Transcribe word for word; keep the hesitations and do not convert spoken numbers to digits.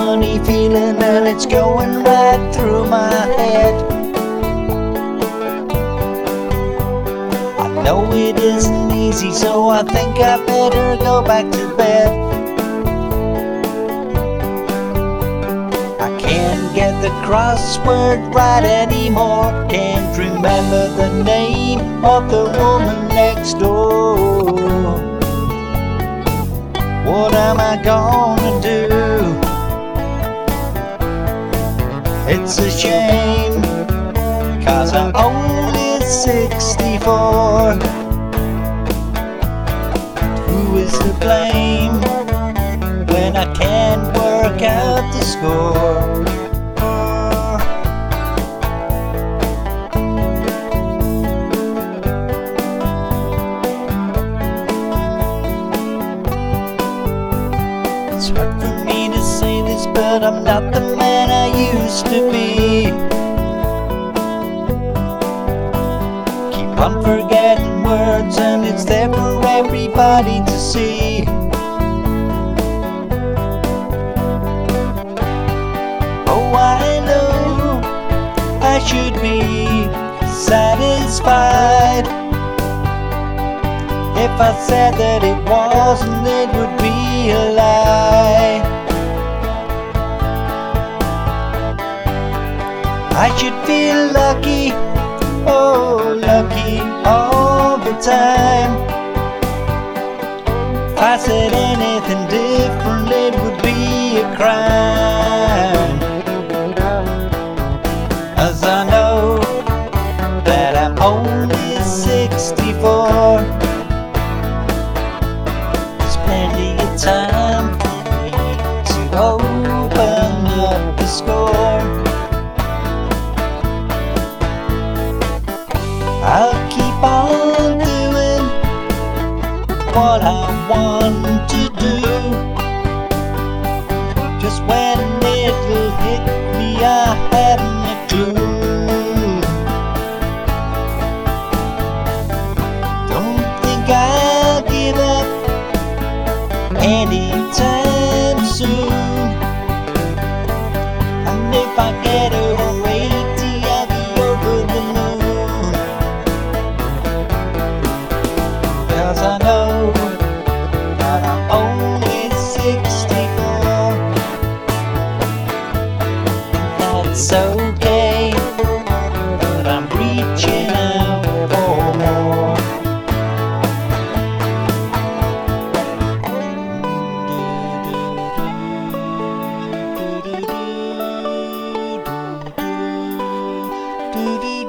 funny feeling and it's going right through my head. I know it isn't easy, so I think I better go back to bed. I can't get the crossword right anymore. Can't remember the name of the woman next door. What am I gonna do? It's a shame, 'cause I'm only sixty-four. Who is to blame when I can't work out the score? It's hard for me to say this, but I'm not the man I used to be. Keep on forgetting words and it's there for everybody to see. Oh, I know I should be satisfied. If I said that it wasn't, it would be a lie. I should feel lucky, oh lucky all the time. If I said anything different, it would be a crime. As I know that I'm only sixty-four. Plenty of time for me to open up the score. I'll keep on doing what I want to do. Just when it'll hit me, I haven't a clue. Don't think I'll give up anytime soon. And if I get over eighty, I'll be over the moon. 'Cause I know that I'm only sixty-four. And that's okay, but I'm reaching out for more. Do do